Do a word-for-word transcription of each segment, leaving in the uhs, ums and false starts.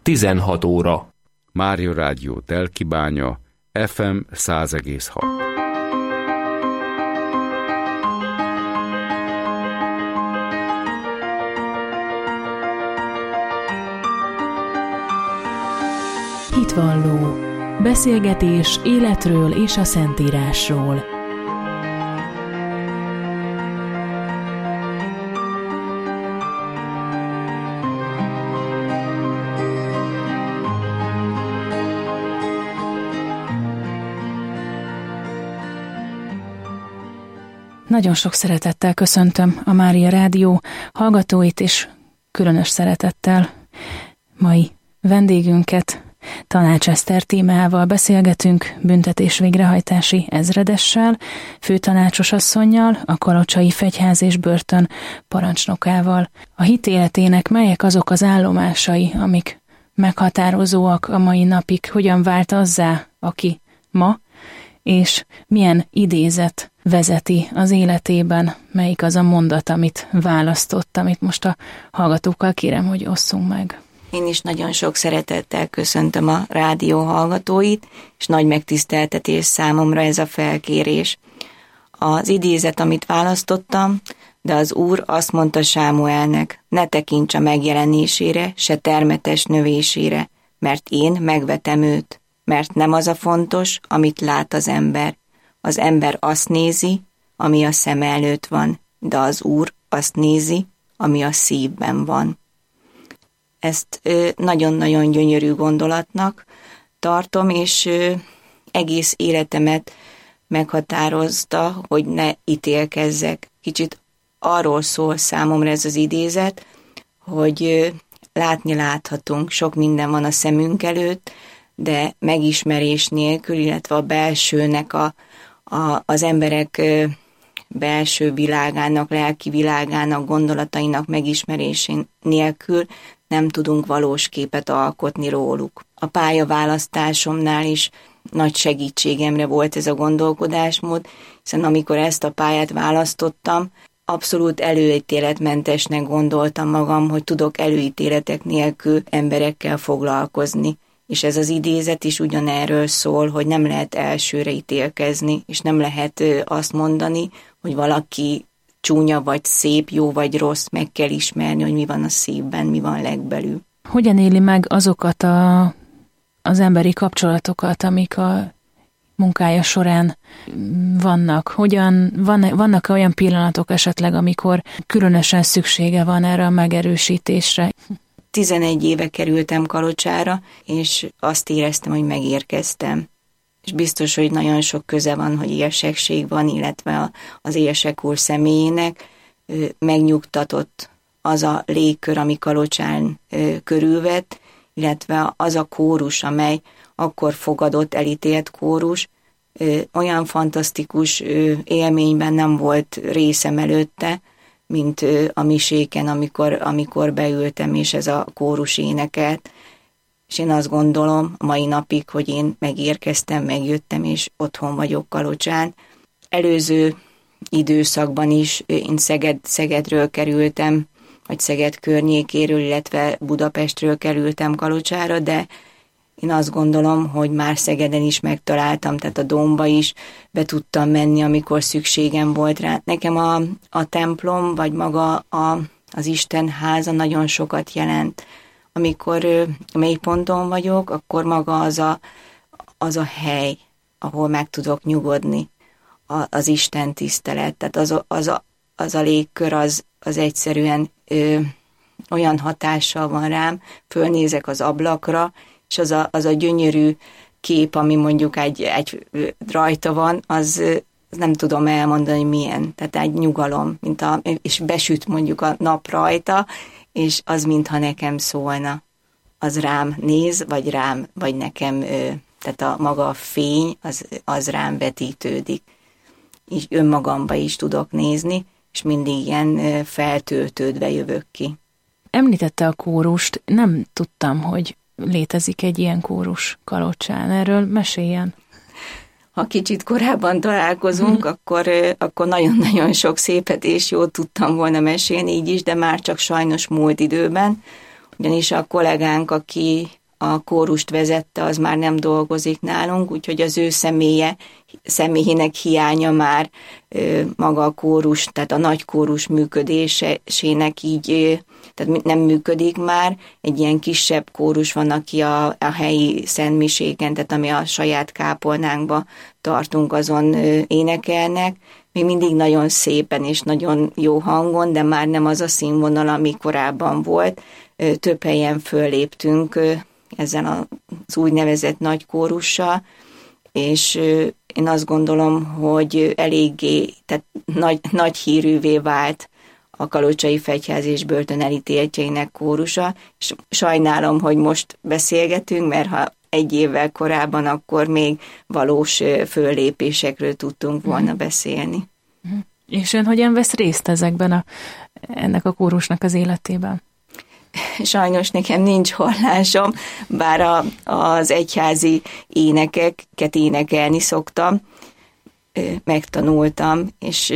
tizenhat óra. Mária Rádió Telkibánya, ef em száz egész hat. Hitvalló. Beszélgetés életről és a Szentírásról. Nagyon sok szeretettel köszöntöm a Mária Rádió hallgatóit, és különös szeretettel mai vendégünket, Tanács Eszter Tímeával beszélgetünk, büntetés végrehajtási ezredessel, főtanácsos asszonnyal, a Kalocsai Fegyház és Börtön parancsnokával. A hitéletének melyek azok az állomásai, amik meghatározóak a mai napig, hogyan vált azzá, aki ma, és milyen idézet vezeti az életében, melyik az a mondat, amit választott, amit most a hallgatókkal kérem, hogy osszunk meg. Én is nagyon sok szeretettel köszöntöm a rádió hallgatóit, és nagy megtiszteltetés számomra ez a felkérés. Az idézet, amit választottam, de az Úr azt mondta Sámuelnek, ne tekints a megjelenésére, se termetes növésére, mert én megvetem őt, mert nem az a fontos, amit lát az ember. Az ember azt nézi, ami a szeme előtt van, de az Úr azt nézi, ami a szívben van. Ezt nagyon-nagyon gyönyörű gondolatnak tartom, és egész életemet meghatározta, hogy ne ítélkezzek. Kicsit arról szól számomra ez az idézet, hogy látni láthatunk, sok minden van a szemünk előtt, de megismerés nélkül, illetve a belsőnek, a, a, az emberek belső világának, lelki világának, gondolatainak megismerésén nélkül nem tudunk valós képet alkotni róluk. A pályaválasztásomnál is nagy segítségemre volt ez a gondolkodásmód, hiszen amikor ezt a pályát választottam, abszolút előítéletmentesnek gondoltam magam, hogy tudok előítéletek nélkül emberekkel foglalkozni. És ez az idézet is ugyanerről szól, hogy nem lehet elsőre ítélkezni, és nem lehet azt mondani, hogy valaki csúnya vagy szép, jó vagy rossz, meg kell ismerni, hogy mi van a szívben, mi van legbelül. Hogyan éli meg azokat a, az emberi kapcsolatokat, amik a munkája során vannak? Hogyan, van, vannak olyan pillanatok esetleg, amikor különösen szüksége van erre a megerősítésre? tizenegy éve kerültem Kalocsára, és azt éreztem, hogy megérkeztem. És biztos, hogy nagyon sok köze van, hogy érsekség van, illetve az érsek úr személyének megnyugtatott az a légkör, ami Kalocsán körülvett, illetve az a kórus, amely akkor fogadott, elítélt kórus, olyan fantasztikus élményben nem volt részem előtte, mint a miséken, amikor, amikor beültem, és ez a kórus énekelt. És én azt gondolom a mai napig, hogy én megérkeztem, megjöttem, és otthon vagyok Kalocsán. Előző időszakban is én Szeged, Szegedről kerültem, vagy Szeged környékéről, illetve Budapestről kerültem Kalocsára, de én azt gondolom, hogy már Szegeden is megtaláltam, tehát a Dómba is be tudtam menni, amikor szükségem volt rá. Nekem a, a templom, vagy maga a, az Isten háza nagyon sokat jelent. Amikor ö, mélyponton vagyok, akkor maga az a, az a hely, ahol meg tudok nyugodni, a, az Isten tisztelet. Tehát az a, az a, az a légkör, az, az egyszerűen ö, olyan hatással van rám, fölnézek az ablakra, és az a, az a gyönyörű kép, ami mondjuk egy, egy rajta van, az, az nem tudom elmondani milyen. Tehát egy nyugalom, mint a, és besüt mondjuk a nap rajta, és az mintha nekem szólna. Az rám néz, vagy rám, vagy nekem, tehát a maga a fény, az, az rám vetítődik. És önmagamba is tudok nézni, és mindig ilyen feltöltődve jövök ki. Említette a kórust, nem tudtam, hogy létezik egy ilyen kórus Kalocsán. Erről meséljen. Ha kicsit korábban találkozunk, akkor, akkor nagyon-nagyon sok szépet és jót tudtam volna mesélni így is, de már csak sajnos múlt időben. ugyanis a kollégánk, aki a kórust vezette, az már nem dolgozik nálunk, úgyhogy az ő személye, személyének hiánya már ö, maga a kórus, tehát a nagy kórus működésének így, ö, tehát nem működik már. Egy ilyen kisebb kórus van, aki a, a helyi szentmiséken, tehát ami a saját kápolnánkba tartunk, azon ö, énekelnek. Még mindig nagyon szépen és nagyon jó hangon, de már nem az a színvonal, ami korábban volt. Ö, több helyen fölléptünk, ö, ezen az úgynevezett nagy kórussal, és én azt gondolom, hogy eléggé, tehát nagy, nagy hírűvé vált a Kalocsai Fegyház és börtön elítéltjeinek kórusa, és sajnálom, hogy most beszélgetünk, mert ha egy évvel korábban, akkor még valós föllépésekről tudtunk volna mm. beszélni. Mm. És ön hogyan vesz részt ezekben a, ennek a kórusnak az életében? Sajnos nekem nincs hallásom, bár a, az egyházi énekeket énekelni szoktam, megtanultam, és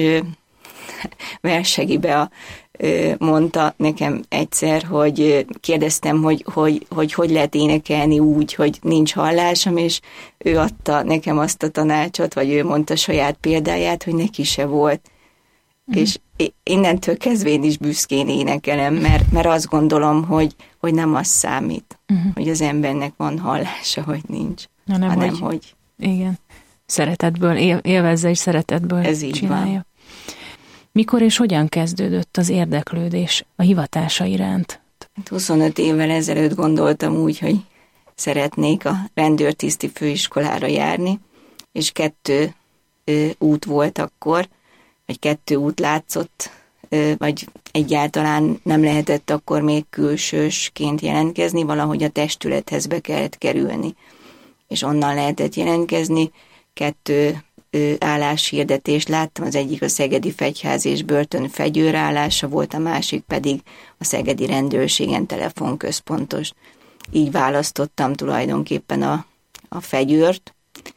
Versegibe mondta nekem egyszer, hogy kérdeztem, hogy hogy, hogy hogy lehet énekelni úgy, hogy nincs hallásom, és ő adta nekem azt a tanácsot, vagy ő mondta saját példáját, hogy neki se volt. Mm. És innentől kezdve én is büszkén énekelem, mert, mert azt gondolom, hogy, hogy nem az számít, uh-huh. hogy az embernek van hallása, vagy nincs, Na nem, hanem hogy, hogy... Igen, szeretetből, él, élvezze és szeretetből ez így csinálja. Van. Mikor és hogyan kezdődött az érdeklődés a hivatása iránt? huszonöt évvel ezelőtt gondoltam úgy, hogy szeretnék a rendőrtiszti főiskolára járni, és kettő ö, út volt akkor, vagy kettő út látszott, vagy egyáltalán nem lehetett akkor még külsősként jelentkezni, valahogy a testülethez be kellett kerülni, és onnan lehetett jelentkezni. Kettő álláshirdetést láttam, az egyik a Szegedi Fegyház és börtön fegyőr állása volt, a másik pedig a Szegedi Rendőrségen telefonközpontos. Így választottam tulajdonképpen a, a fegyőrt,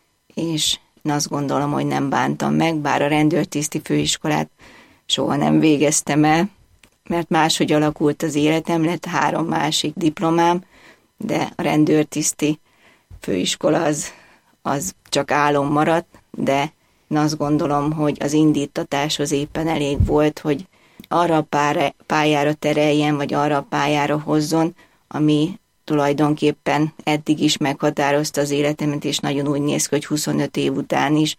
és én azt gondolom, hogy nem bántam meg, bár a rendőrtiszti főiskolát soha nem végeztem el, mert máshogy alakult az életem, lett három másik diplomám, de a rendőrtiszti főiskola az, az csak álom maradt, de én azt gondolom, hogy az indítatáshoz éppen elég volt, hogy arra a pályára tereljen, vagy arra a pályára hozzon, ami tulajdonképpen eddig is meghatározta az életemet, és nagyon úgy néz ki, hogy huszonöt év után is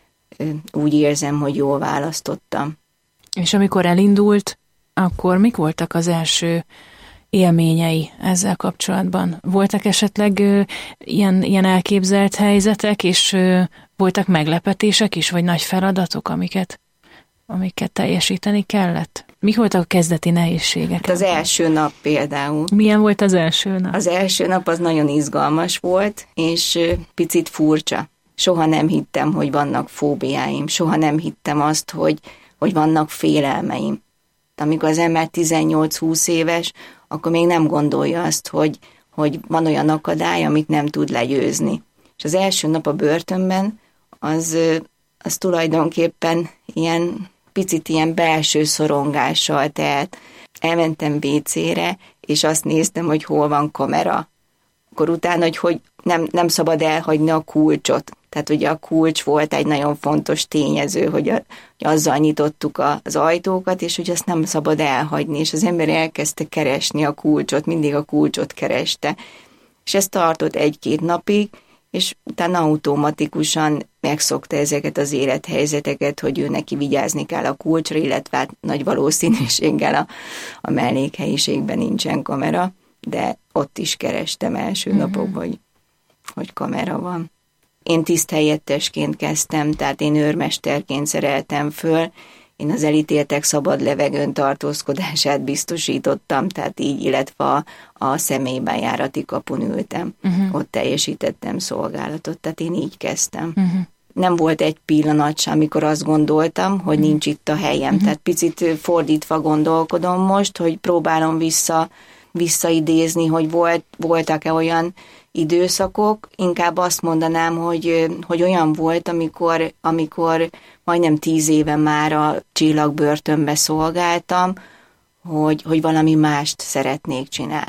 úgy érzem, hogy jól választottam. És amikor elindult, akkor mik voltak az első élményei ezzel kapcsolatban? Voltak esetleg ö, ilyen, ilyen elképzelt helyzetek, és ö, voltak meglepetések is, vagy nagy feladatok, amiket, amiket teljesíteni kellett? Mik voltak a kezdeti nehézségek? Hát az első nap például. Milyen volt az első nap? Az első nap az nagyon izgalmas volt, és picit furcsa. Soha nem hittem, hogy vannak fóbiáim, soha nem hittem azt, hogy, hogy vannak félelmeim. Amikor az ember tizennyolc-húsz éves, akkor még nem gondolja azt, hogy, hogy van olyan akadály, amit nem tud legyőzni. És az első nap a börtönben, az, az tulajdonképpen ilyen picit ilyen belső szorongással telt. Elmentem vécére, és azt néztem, hogy hol van kamera. Akkor utána, hogy, hogy nem, nem szabad elhagyni a kulcsot. Tehát ugye a kulcs volt egy nagyon fontos tényező, hogy, a, hogy azzal nyitottuk a, az ajtókat, és hogy azt nem szabad elhagyni, és az ember elkezdte keresni a kulcsot, mindig a kulcsot kereste. És ez tartott egy-két napig, és utána automatikusan megszokta ezeket az élethelyzeteket, hogy ő neki vigyázni kell a kulcsra, illetve hát nagy valószínűséggel a, a mellékhelyiségben nincsen kamera, de ott is kerestem első mm-hmm. napokban, hogy, hogy kamera van. Én tiszthelyettesként kezdtem, tehát én őrmesterként szereltem föl, én az elítéltek szabad levegőn tartózkodását biztosítottam, tehát így, illetve a, a személybejárati kapun ültem. Uh-huh. Ott teljesítettem szolgálatot, tehát én így kezdtem. Uh-huh. Nem volt egy pillanat sem, amikor azt gondoltam, hogy uh-huh. nincs itt a helyem. Uh-huh. Tehát picit fordítva gondolkodom most, hogy próbálom vissza, visszaidézni, hogy volt, voltak-e olyan időszakok, inkább azt mondanám, hogy, hogy olyan volt, amikor, amikor majdnem tíz éve már a csillagbörtönbe szolgáltam, hogy, hogy valami mást szeretnék csinálni.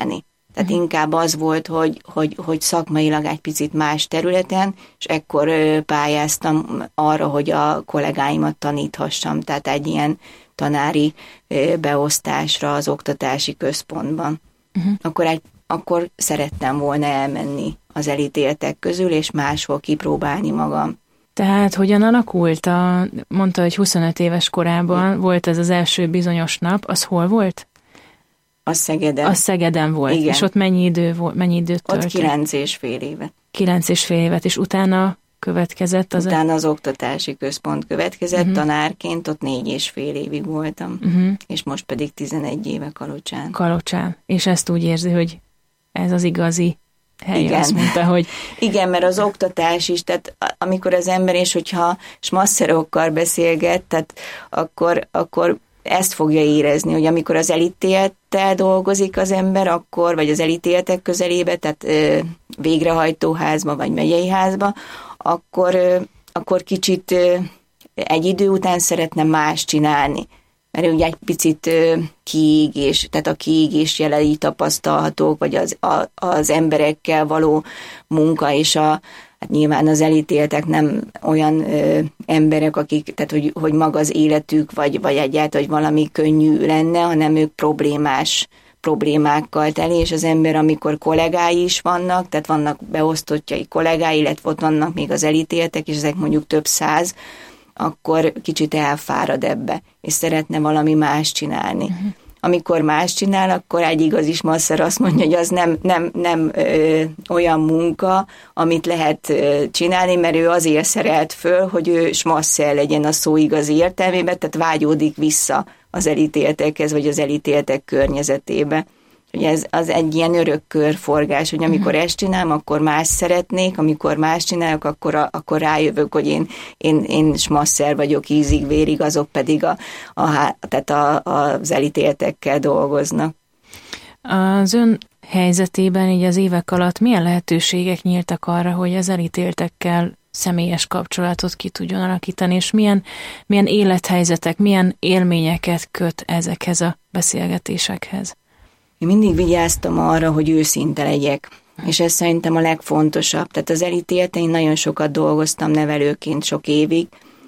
Tehát uh-huh. inkább az volt, hogy, hogy, hogy szakmailag egy picit más területen, és ekkor pályáztam arra, hogy a kollégáimat taníthassam, tehát egy ilyen tanári beosztásra az oktatási központban. Uh-huh. Akkor, egy, akkor szerettem volna elmenni az elítéltek közül, és máshol kipróbálni magam. Tehát hogyan alakult? A, mondta, hogy huszonöt éves korában volt ez az első bizonyos nap, az hol volt? A Szegeden. A Szegeden volt. Igen. És ott mennyi idő volt, mennyi időt töltött? Ott kilenc és fél évet. Kilenc és fél évet, és utána következett az... Utána az oktatási központ következett, uh-huh. tanárként ott négy és fél évig voltam, uh-huh. és most pedig tizenegy éve Kalocsán. Kalocsán. És ezt úgy érzi, hogy ez az igazi hely, igen. azt mondta, hogy... Igen, mert az oktatás is, tehát amikor az ember, és hogyha smasszerokkal beszélget, tehát akkor, akkor ezt fogja érezni, hogy amikor az elítélttel dolgozik az ember, akkor, vagy az elítéltek közelébe, tehát ö, végrehajtóházba, vagy megyei házba, akkor, ö, akkor kicsit ö, egy idő után szeretne más csinálni. Mert ugye egy picit ö, kiégés, tehát a kiégés jelei tapasztalhatók, vagy az, a, az emberekkel való munka, és a hát nyilván az elítéltek nem olyan ö, emberek, akik, tehát hogy, hogy maga az életük, vagy, vagy egyáltalán, hogy valami könnyű lenne, hanem ők problémás problémákkal teli, és az ember, amikor kollégái is vannak, tehát vannak beosztottjai kollégái, illetve ott vannak még az elítéltek, és ezek mondjuk több száz, akkor kicsit elfárad ebbe, és szeretne valami más csinálni. Uh-huh. Amikor más csinál, akkor egy igazi smasszer azt mondja, hogy az nem, nem, nem ö, olyan munka, amit lehet ö, csinálni, mert ő azért szerelt föl, hogy ő smasszer legyen a szó igazi értelmében, tehát vágyódik vissza az elítéltekhez, vagy az elítéltek környezetébe. Hogy ez az egy ilyen örök körforgás, hogy amikor ezt csinálom, akkor más szeretnék, amikor más csinálok, akkor, a, akkor rájövök, hogy én, én, én smasszer vagyok ízig-vérig, azok pedig a, a, tehát a, az elítéltekkel dolgoznak. Az ön helyzetében így az évek alatt milyen lehetőségek nyíltak arra, hogy az elítéltekkel személyes kapcsolatot ki tudjon alakítani, és milyen, milyen élethelyzetek, milyen élményeket köt ezekhez a beszélgetésekhez? Én mindig vigyáztam arra, hogy őszinte legyek, és ez szerintem a legfontosabb. Tehát az elítélten én nagyon sokat dolgoztam nevelőként sok évig,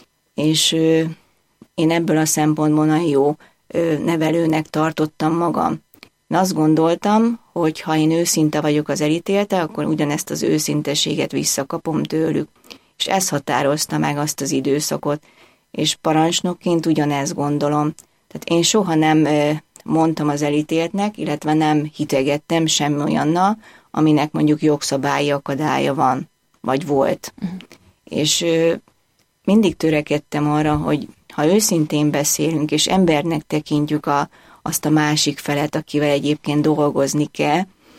és ö, én ebből a szempontból nagyon jó ö, nevelőnek tartottam magam. Én azt gondoltam, hogy ha én őszinte vagyok az elítélte, akkor ugyanezt az őszinteséget visszakapom tőlük. És ez határozta meg azt az időszakot, és parancsnokként ugyanezt gondolom. Tehát én soha nem... Ö, mondtam az elítéltnek, illetve nem hitegettem semmi olyannal, aminek mondjuk jogszabályi akadálya van, vagy volt. Uh-huh. És ö, mindig törekedtem arra, hogy ha őszintén beszélünk, és embernek tekintjük a, azt a másik felet, akivel egyébként dolgozni kell,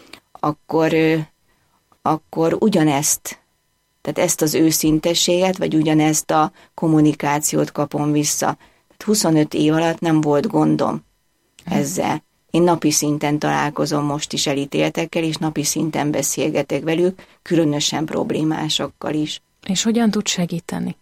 akkor, ö, akkor ugyanezt, tehát ezt az őszintességet, vagy ugyanezt a kommunikációt kapom vissza. Tehát huszonöt év alatt nem volt gondom ezzel. Én napi szinten találkozom most is elítéltekkel, és napi szinten beszélgetek velük, különösen problémásokkal is. És hogyan tud segíteni?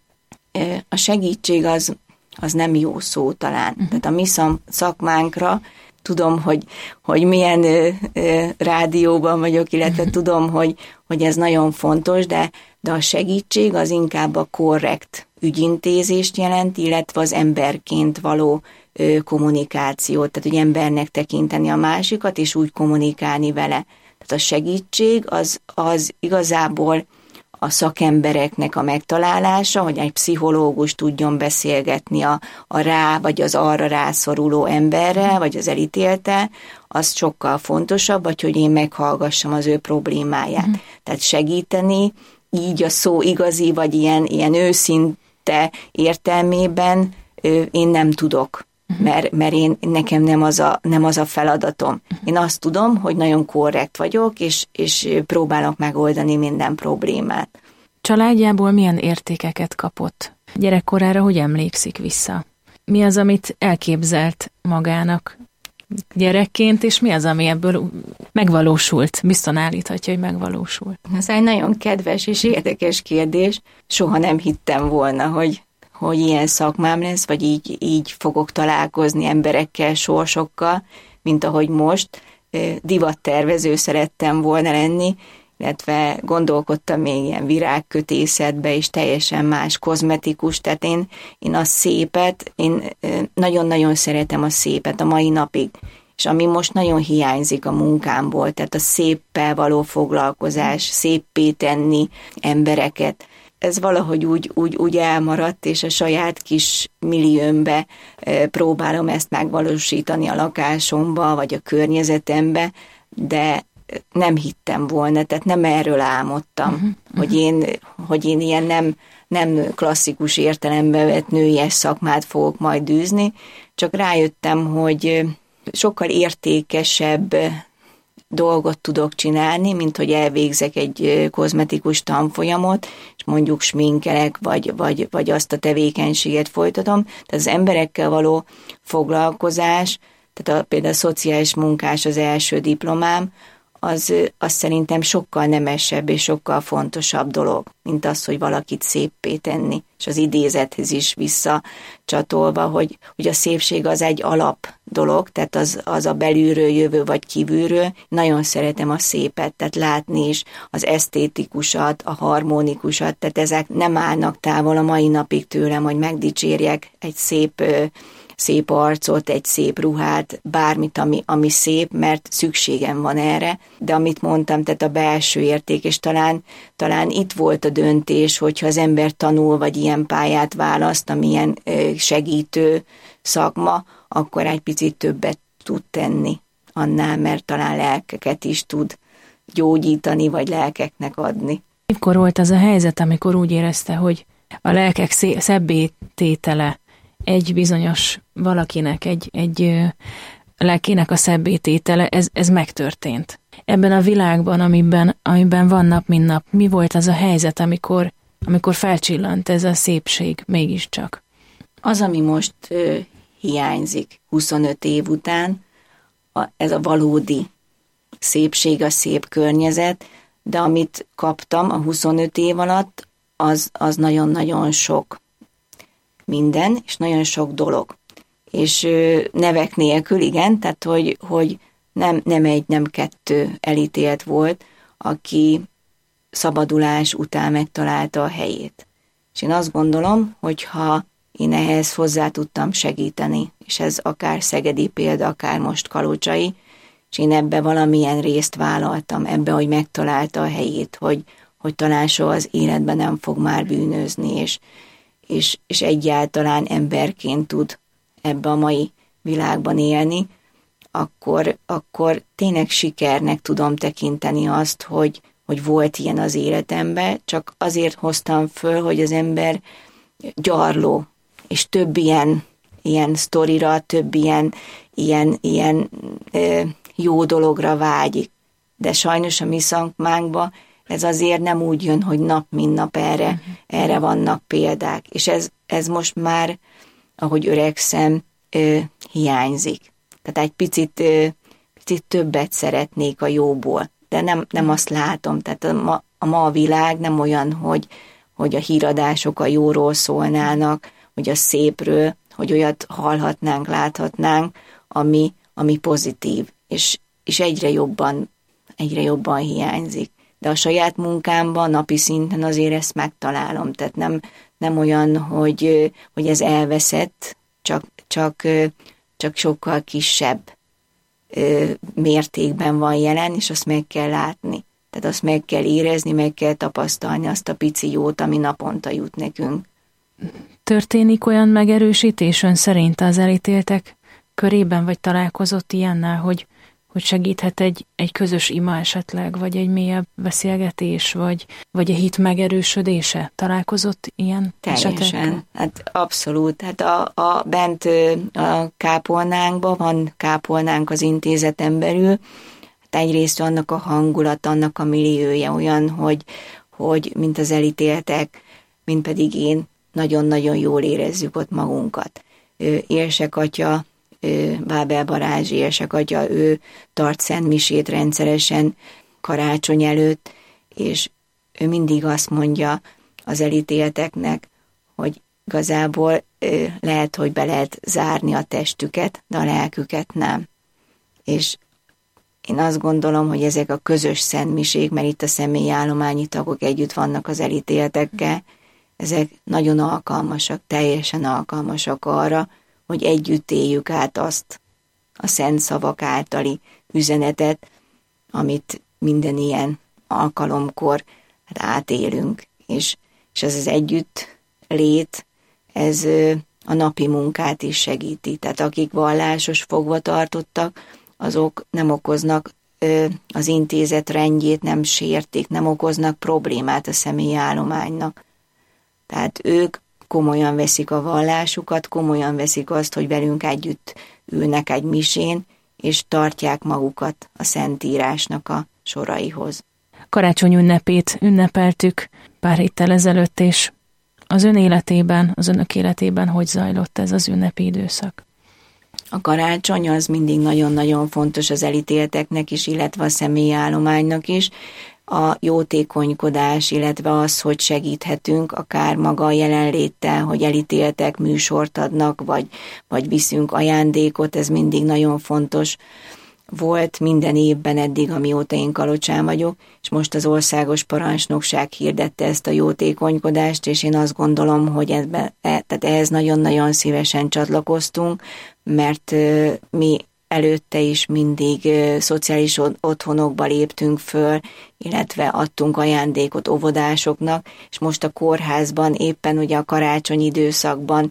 A segítség az, az nem jó szó talán. Uh-huh. Tehát a mi szakmánkra tudom, hogy, hogy milyen ö, ö, rádióban vagyok, illetve uh-huh. tudom, hogy, hogy ez nagyon fontos, de, de a segítség az inkább a korrekt ügyintézést jelent, illetve az emberként való kommunikációt, tehát hogy embernek tekinteni a másikat, és úgy kommunikálni vele. Tehát a segítség az, az igazából a szakembereknek a megtalálása, hogy egy pszichológus tudjon beszélgetni a, a rá, vagy az arra rászoruló emberrel, vagy az elítéltel, az sokkal fontosabb, vagy hogy én meghallgassam az ő problémáját. Mm. Tehát segíteni, így a szó igazi, vagy ilyen, ilyen őszinte értelmében én nem tudok. Mert, mert én, nekem nem az, a, nem az a feladatom. Én azt tudom, hogy nagyon korrekt vagyok, és, és próbálok megoldani minden problémát. Családjából milyen értékeket kapott? Gyerekkorára hogy emlékszik vissza? Mi az, amit elképzelt magának gyerekként, és mi az, ami ebből megvalósult? Biztosan állíthatja, hogy megvalósult. Ez egy nagyon kedves és érdekes kérdés. Soha nem hittem volna, hogy hogy ilyen szakmám lesz, vagy így, így fogok találkozni emberekkel, sorsokkal, mint ahogy most, divattervező szerettem volna lenni, illetve gondolkodtam még ilyen virágkötészetbe, és teljesen más kozmetikus, tehát én, én a szépet, én nagyon-nagyon szeretem a szépet a mai napig, és ami most nagyon hiányzik a munkámból, tehát a széppel való foglalkozás, széppé tenni embereket, ez valahogy úgy, úgy, úgy elmaradt, és a saját kis milliómbe próbálom ezt megvalósítani a lakásomba, vagy a környezetembe, de nem hittem volna, tehát nem erről álmodtam, uh-huh, uh-huh. Hogy, én, hogy én ilyen nem, nem klasszikus értelembe vett nőies szakmát fogok majd űzni, csak rájöttem, hogy sokkal értékesebb dolgot tudok csinálni, mint hogy elvégzek egy kozmetikus tanfolyamot, és mondjuk sminkelek, vagy, vagy, vagy azt a tevékenységet folytatom. Tehát az emberekkel való foglalkozás, tehát a, például a szociális munkás az első diplomám, az, az szerintem sokkal nemesebb és sokkal fontosabb dolog, mint az, hogy valakit széppé tenni. És az idézethez is visszacsatolva, hogy, hogy a szépség az egy alap dolog, tehát az, az a belülről jövő vagy kívülről. Nagyon szeretem a szépet, tehát látni is az esztétikusat, a harmonikusat, tehát ezek nem állnak távol a mai napig tőlem, hogy megdicsérjek egy szép szép arcot, egy szép ruhát, bármit, ami, ami szép, mert szükségem van erre, de amit mondtam, tehát a belső érték, és talán, talán itt volt a döntés, hogyha az ember tanul, vagy ilyen pályát választ, amilyen segítő szakma, akkor egy picit többet tud tenni annál, mert talán lelkeket is tud gyógyítani, vagy lelkeknek adni. Mikor volt az a helyzet, amikor úgy érezte, hogy a lelkek szebbé tétele egy bizonyos valakinek, egy, egy lelkének a szebbététele, ez, ez megtörtént. Ebben a világban, amiben, amiben van nap, mint nap, mi volt az a helyzet, amikor, amikor felcsillant ez a szépség mégiscsak? Az, ami most ö, hiányzik huszonöt év után, a, ez a valódi szépség, a szép környezet, de amit kaptam a huszonöt év alatt, az, az nagyon-nagyon sok minden, és nagyon sok dolog. És ö, nevek nélkül, igen, tehát hogy, hogy nem, nem egy, nem kettő elítélt volt, aki szabadulás után megtalálta a helyét. És én azt gondolom, hogy ha én ehhez hozzá tudtam segíteni, és ez akár szegedi példa, akár most kalocsai, és én ebbe valamilyen részt vállaltam, ebbe, hogy megtalálta a helyét, hogy, hogy talán soha az életben nem fog már bűnözni, és És, és egyáltalán emberként tud ebbe a mai világban élni, akkor, akkor tényleg sikernek tudom tekinteni azt, hogy, hogy volt ilyen az életemben, csak azért hoztam föl, hogy az ember gyarló, és több ilyen, ilyen sztorira, több ilyen, ilyen, ilyen ö, jó dologra vágyik. De sajnos a mi szakmánkban ez azért nem úgy jön, hogy nap mint nap erre, uh-huh. erre vannak példák. És ez, ez most már, ahogy öregszem, ö, hiányzik. Tehát egy picit, ö, picit többet szeretnék a jóból, de nem, nem azt látom. Tehát a ma, a ma a világ nem olyan, hogy, hogy a híradások a jóról szólnának, hogy a szépről, hogy olyat hallhatnánk, láthatnánk, ami, ami pozitív. És, és egyre jobban, egyre jobban hiányzik. De a saját munkámban napi szinten azért ezt megtalálom. Tehát nem, nem olyan, hogy, hogy ez elveszett, csak, csak, csak sokkal kisebb mértékben van jelen, és azt meg kell látni. Tehát azt meg kell érezni, meg kell tapasztalni azt a pici jót, ami naponta jut nekünk. Történik olyan megerősítés ön szerint az elítéltek körében, vagy találkozott ilyennel, hogy hogy segíthet egy, egy közös ima esetleg, vagy egy mélyebb beszélgetés, vagy, vagy a hit megerősödése? Találkozott ilyen Teljesen. Esetek? Hát abszolút. Hát a, a bent a kápolnánkban van kápolnánk az intézeten belül. Hát egyrészt annak a hangulat, annak a milliója olyan, hogy, hogy mint az elítéltek, mint pedig én, nagyon-nagyon jól érezzük ott magunkat. Érsek atya, Bábel Balázs érsek atya, ő tart szentmisét rendszeresen karácsony előtt, és ő mindig azt mondja az elítélteknek, hogy igazából lehet, hogy be lehet zárni a testüket, de a lelküket nem. És én azt gondolom, hogy ezek a közös szentmisék, mert itt a személyi állományi tagok együtt vannak az elítéltekkel, ezek nagyon alkalmasak, teljesen alkalmasak arra, hogy együtt éljük át azt a szent szavak általi üzenetet, amit minden ilyen alkalomkor hát átélünk. És, és ez az együtt lét, ez a napi munkát is segíti. Tehát akik vallásos fogvatartottak, azok nem okoznak az intézet rendjét, nem sértik, nem okoznak problémát a személyi állománynak. Tehát ők komolyan veszik a vallásukat, komolyan veszik azt, hogy velünk együtt ülnek egy misén, és tartják magukat a Szentírásnak a soraihoz. Karácsony ünnepét ünnepeltük pár héttel ezelőtt, és az ön életében, az önök életében hogy zajlott ez az ünnepi időszak? A karácsony az mindig nagyon-nagyon fontos az elítélteknek is, illetve a személyi állománynak is. A jótékonykodás, illetve az, hogy segíthetünk, akár maga a jelenléttel, hogy elítéltek műsort adnak, vagy, vagy viszünk ajándékot, ez mindig nagyon fontos volt minden évben eddig, amióta én Kalocsán vagyok, és most az országos parancsnokság hirdette ezt a jótékonykodást, és én azt gondolom, hogy ebbe, tehát ehhez nagyon-nagyon szívesen csatlakoztunk, mert mi előtte is mindig szociális otthonokba léptünk föl, illetve adtunk ajándékot óvodásoknak, és most a kórházban éppen ugye a karácsony időszakban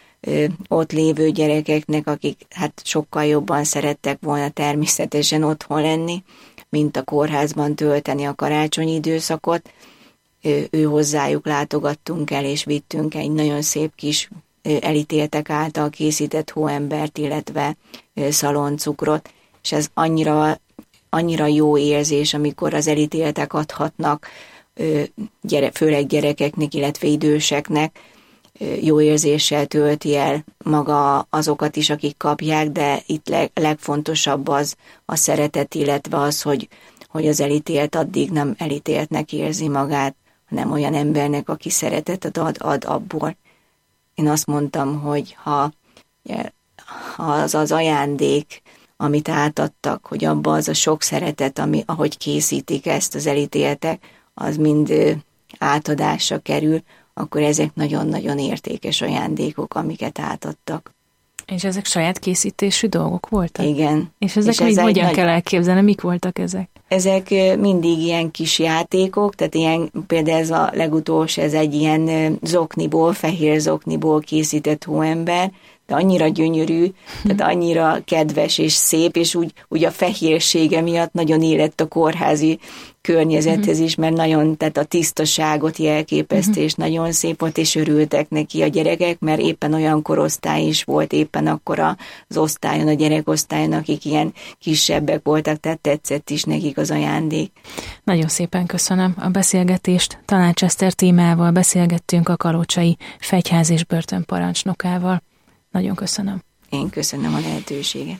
ott lévő gyerekeknek, akik hát sokkal jobban szerettek volna természetesen otthon lenni, mint a kórházban tölteni a karácsonyi időszakot, ő, ő hozzájuk látogattunk el, és vittünk egy nagyon szép kis elítéltek által készített hóembert, illetve szaloncukrot, és ez annyira, annyira jó érzés, amikor az elítéltek adhatnak, gyere, főleg gyerekeknek, illetve időseknek, jó érzéssel tölti el maga azokat is, akik kapják, de itt leg, legfontosabb az a szeretet, illetve az, hogy, hogy az elítélt addig nem elítéltnek érzi magát, hanem olyan embernek, aki szeretetet ad, ad abból. Én azt mondtam, hogy ha az az ajándék, amit átadtak, hogy abba az a sok szeretet, ami, ahogy készítik ezt az elítéltek, az mind átadásra kerül, akkor ezek nagyon-nagyon értékes ajándékok, amiket átadtak. És ezek saját készítésű dolgok voltak? Igen. És ezek és még hogyan nagy... kell elképzelni? Mik voltak ezek? Ezek mindig ilyen kis játékok, tehát ilyen, például ez a legutolsó, ez egy ilyen zokniból, fehér zokniból készített hóember, de annyira gyönyörű, tehát annyira kedves és szép, és úgy, úgy a fehérsége miatt nagyon illett a kórházi környezethez is, mert nagyon, tehát a tisztaságot jelképezte, és nagyon szép volt, és örültek neki a gyerekek, mert éppen olyan korosztály is volt, éppen akkor az osztályon, a gyerekosztályon, akik ilyen kisebbek voltak, tehát tetszett is nekik az ajándék. Nagyon szépen köszönöm a beszélgetést. Tanács Eszter Tímával beszélgettünk, a kalocsai fegyház és börtönparancsnokával. Nagyon köszönöm. Én köszönöm a lehetőséget.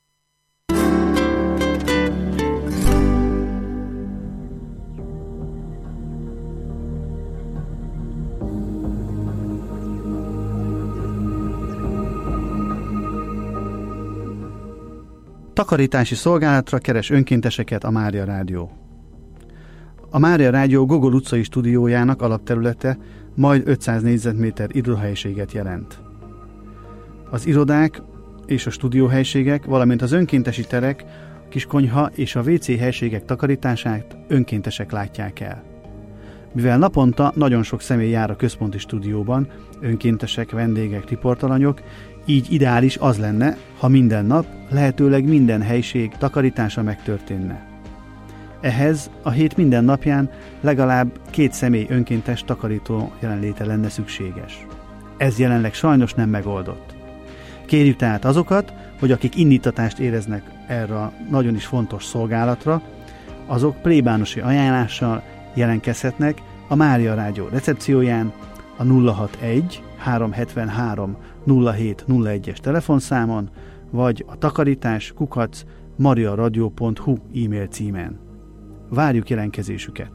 Takarítási szolgálatra keres önkénteseket a Mária Rádió. A Mária Rádió Gogol utcai stúdiójának alapterülete majd ötszáz négyzetméter irodahelyiséget jelent. Az irodák és a stúdióhelyiségek, valamint az önkéntesi terek, a kiskonyha és a vé cé helységek takarítását önkéntesek látják el. Mivel naponta nagyon sok személy jár a központi stúdióban, önkéntesek, vendégek, riportalanyok, így ideális az lenne, ha minden nap, lehetőleg minden helység takarítása megtörténne. Ehhez a hét minden napján legalább két személy önkéntes takarító jelenléte lenne szükséges. Ez jelenleg sajnos nem megoldott. Kérjük tehát azokat, hogy akik indítatást éreznek erre a nagyon is fontos szolgálatra, azok plébánosi ajánlással jelentkezhetnek a Mária Rádió recepcióján a nulla hatvanegy háromszázhetvenhárom nulla hét nulla egyes telefonszámon, vagy a takarítás kukac mariaradio pont hu e-mail címen. Várjuk jelentkezésüket!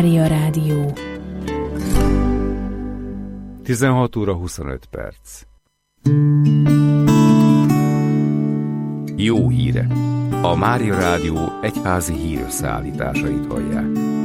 Mária Rádió. tizenhat óra huszonöt perc. Jó hírek! A Mária Rádió egyházi hírösszeállításait hallják.